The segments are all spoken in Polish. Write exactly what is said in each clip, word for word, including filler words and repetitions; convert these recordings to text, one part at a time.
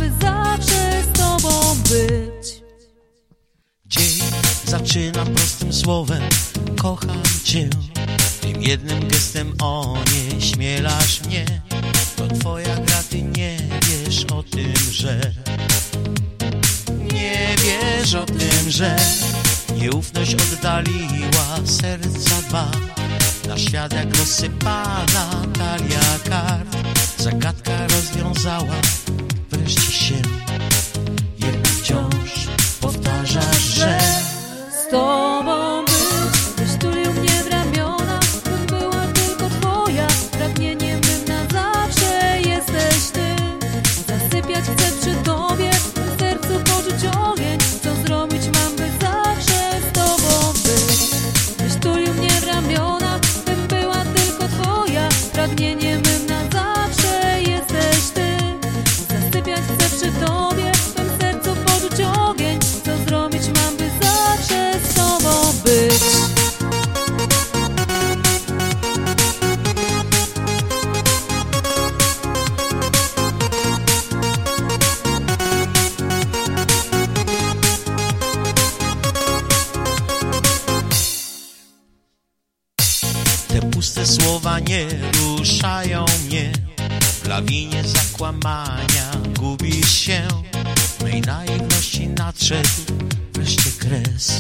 by zawsze z tobą być. Dzień zaczynam prostym słowem: kocham cię. Tym jednym gestem onieśmielasz mnie. To twoja gra, ty nie wiesz o tym, że nie wiesz o tym, że nieufność oddaliła serca dwa. Na świat jak rozsypana talia kart. Zagadka rozwiązała wreszcie się. Jednak wciąż powtarzasz, że z tobą być, byś tulił mnie w ramiona, bym była tylko twoja. Pragnieniem mym na zawsze jesteś ty. Zasypiać chcę przy tobie, w sercu poczuć ogień. Co zrobić mam, by zawsze z tobą być? Byś tulił mnie w ramiona, bym była tylko twoja. Pragnieniem mym na zawsze jesteś ty. Zasypiać chcę przy tobie, w sercu poczuć ogień. Co zrobić mam, by zawsze z tobą być? te puste słowa nie ruszają mnie. W lawinie zakłamania gubisz się. Mej naiwności nadszedł wreszcie kres.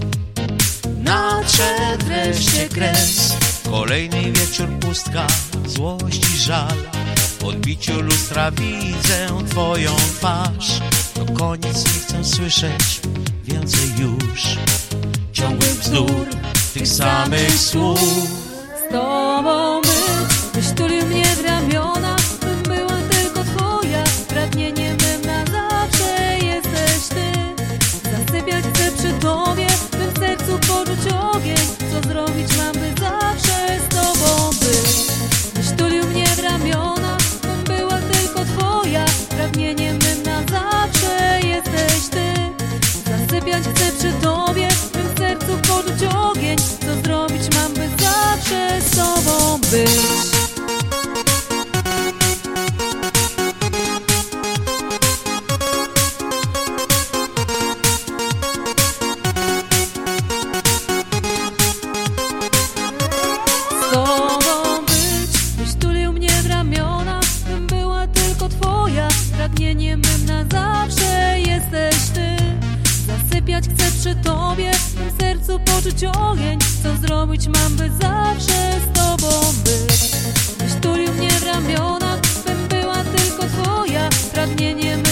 Nadszedł wreszcie kres. Kolejny wieczór, pustka, złość i żal. W odbiciu lustra widzę twoją twarz. To koniec, nie chcę słyszeć więcej już ciągłych bzdur, tych samych słów. Z tobą być, byś tulił mnie w ramiona, bym była tylko twoja. Pragnieniem mym na zawsze jesteś ty. Zasypiać chcę przy tobie, bym w sercu poczuć ogień. Co zrobić mam, by zawsze z tobą być? Byś tulił mnie w ramiona, bym była tylko twoja. Pragnieniem mym na zawsze jesteś ty. Zasypiać chcę przy tobie, bym w sercu poczuć ogień. Co zrobić mam, by zawsze z tobą być? Z tobą być, byś tulił mnie w ramiona, bym była tylko twoja. Pragnieniem mym na zawsze jesteś ty. Zasypiać chcę przy tobie, bym w sercu poczuć ogień. Co zrobić mam, by zawsze z tobą być? Byś tulił mnie w ramiona, bym była tylko twoja. Pragnieniem